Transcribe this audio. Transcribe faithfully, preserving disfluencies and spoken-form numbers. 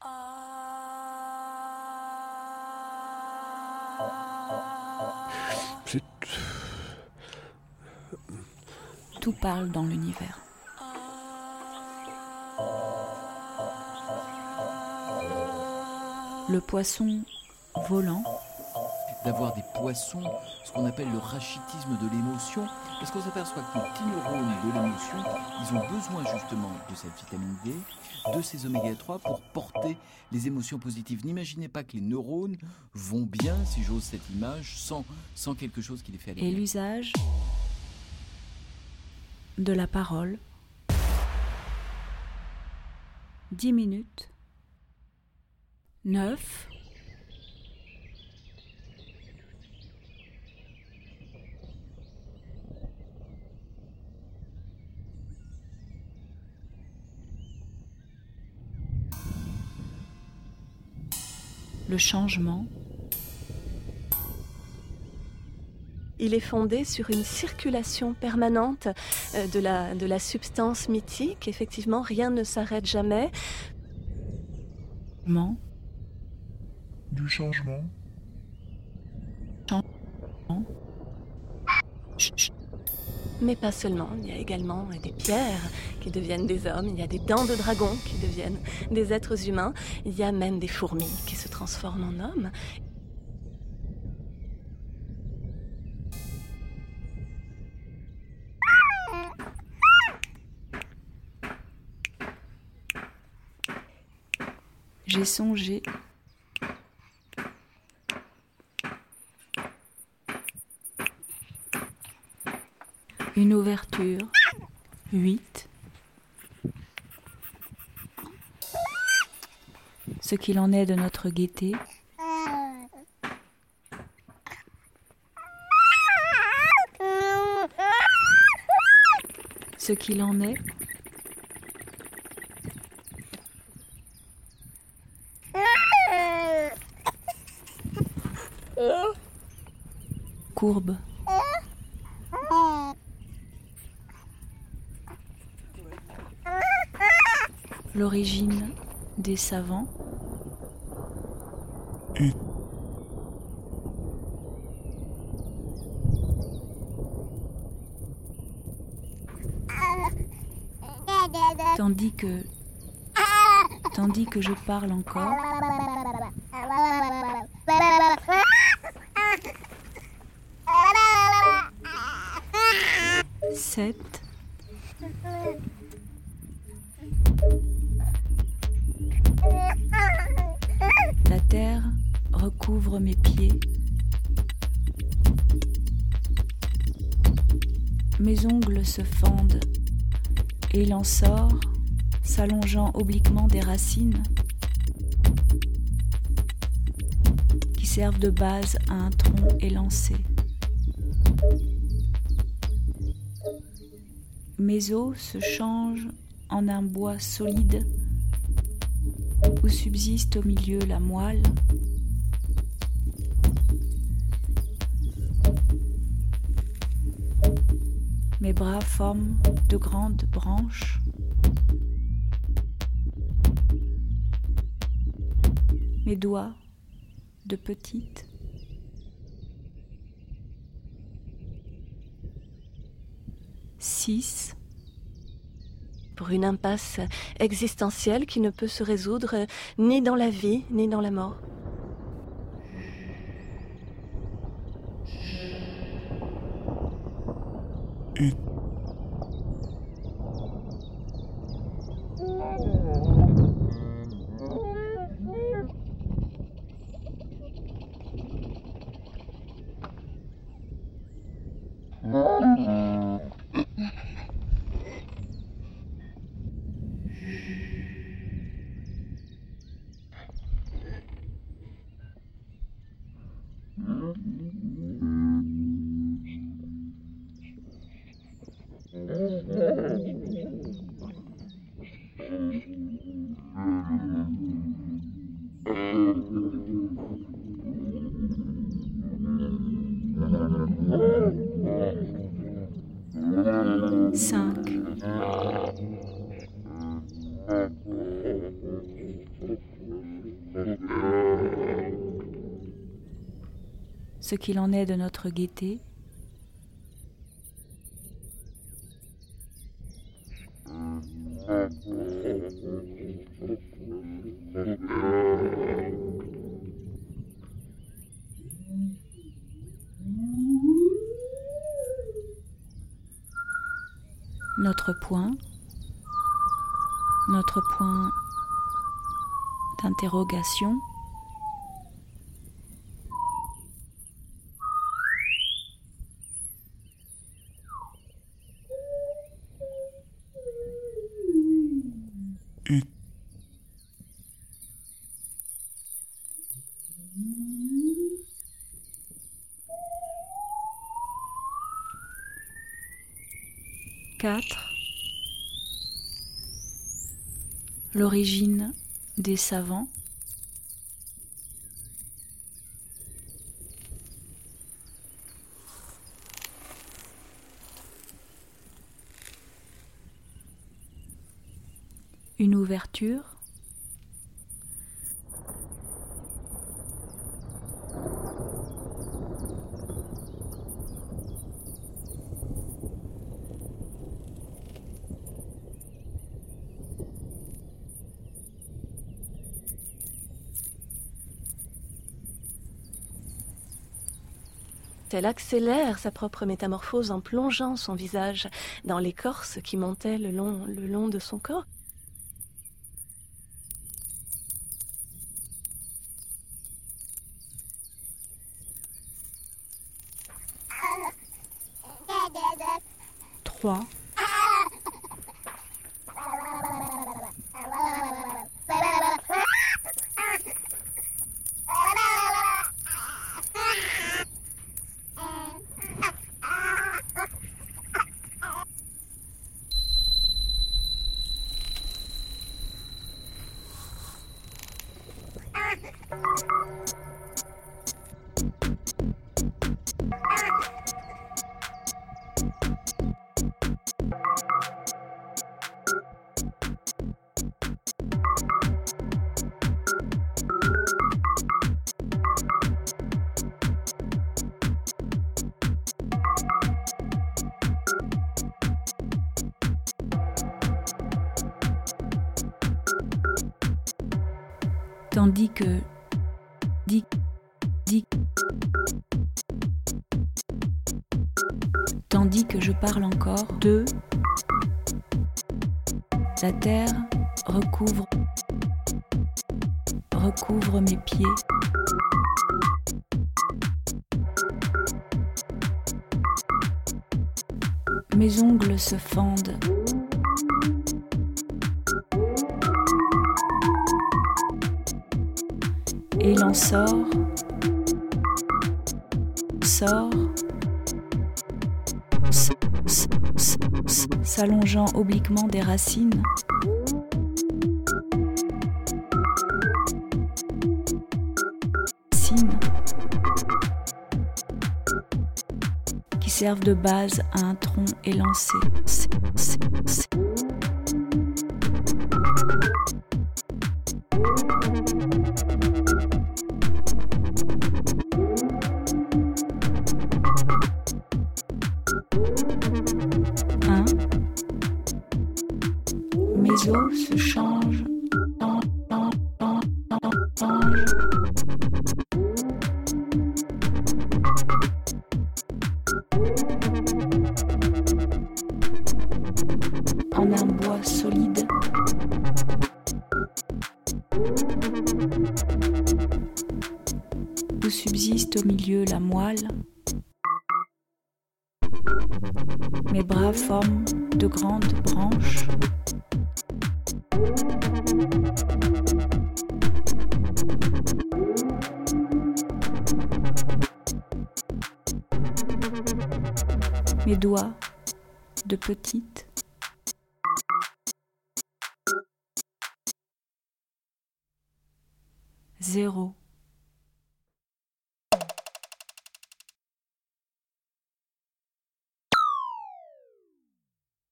C'est... Tout parle dans l'univers. Le poisson volant. D'avoir des poissons, ce qu'on appelle le rachitisme de l'émotion, parce qu'on s'aperçoit que les petits neurones de l'émotion, ils ont besoin justement de cette vitamine D, de ces oméga trois pour porter les émotions positives. N'imaginez pas que les neurones vont bien, si j'ose cette image, sans, sans quelque chose qui les fait aller Et bien. l'usage de la parole. Dix minutes. Neuf. Le changement. Il est fondé sur une circulation permanente de la, de la substance mythique. Effectivement, rien ne s'arrête jamais. Changement. Du changement. Changement. Mais pas seulement, il y a également des pierres qui deviennent des hommes, il y a des dents de dragon qui deviennent des êtres humains, il y a même des fourmis qui se transforment en hommes. J'ai songé une ouverture, huit. Ce qu'il en est de notre gaieté. Ce qu'il en est courbe. L'origine des savants. Et... Tandis que, tandis que je parle encore, sept. La terre recouvre mes pieds. Mes ongles se fendent et il en sort, s'allongeant obliquement des racines qui servent de base à un tronc élancé. Mes os se changent en un bois solide où subsiste au milieu la moelle. Mes bras forment de grandes branches. Mes doigts de petites. Six. Pour une impasse existentielle qui ne peut se résoudre ni dans la vie ni dans la mort. Et... Cinq. ce qu'il en est de notre gaieté. Notre point, notre point d'interrogation. Et quatre. L'origine des savants. Une ouverture. Elle accélère sa propre métamorphose en plongeant son visage dans l'écorce qui montait le long, le long de son corps. Trois. Tandis que, dit, dit, tandis que je parle encore, deux, la terre recouvre, recouvre mes pieds. Mes ongles se fendent. Et il en sort, sort, s'allongeant obliquement des racines. Racines qui servent de base à un tronc élancé. Mes os se changent, en un bois solide. Où subsiste au milieu la moelle. Mes bras forment de grandes branches. Mes doigts de petites. Zéro.